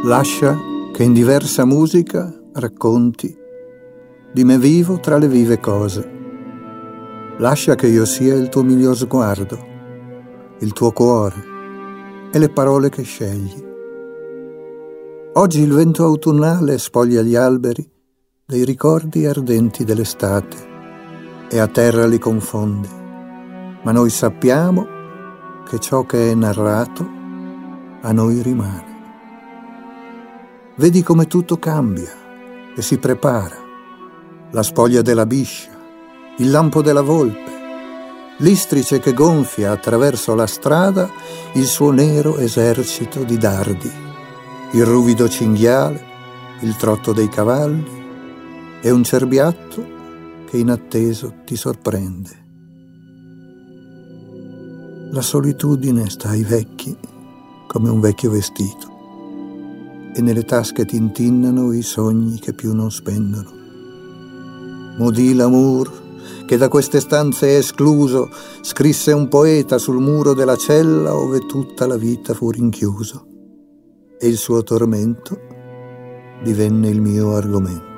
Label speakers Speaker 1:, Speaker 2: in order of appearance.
Speaker 1: Lascia che in diversa musica racconti di me vivo tra le vive cose. Lascia che io sia il tuo miglior sguardo, il tuo cuore e le parole che scegli. Oggi il vento autunnale spoglia gli alberi dei ricordi ardenti dell'estate e a terra li confonde, ma noi sappiamo che ciò che è narrato a noi rimane. Vedi come tutto cambia e si prepara. La spoglia della biscia, il lampo della volpe, l'istrice che gonfia attraverso la strada il suo nero esercito di dardi, il ruvido cinghiale, il trotto dei cavalli e un cerbiatto che inatteso ti sorprende. La solitudine sta ai vecchi come un vecchio vestito e nelle tasche tintinnano i sogni che più non spendono. Maudit l'amour, che da queste stanze è escluso, scrisse un poeta sul muro della cella ove tutta la vita fu rinchiuso, e il suo tormento divenne il mio argomento.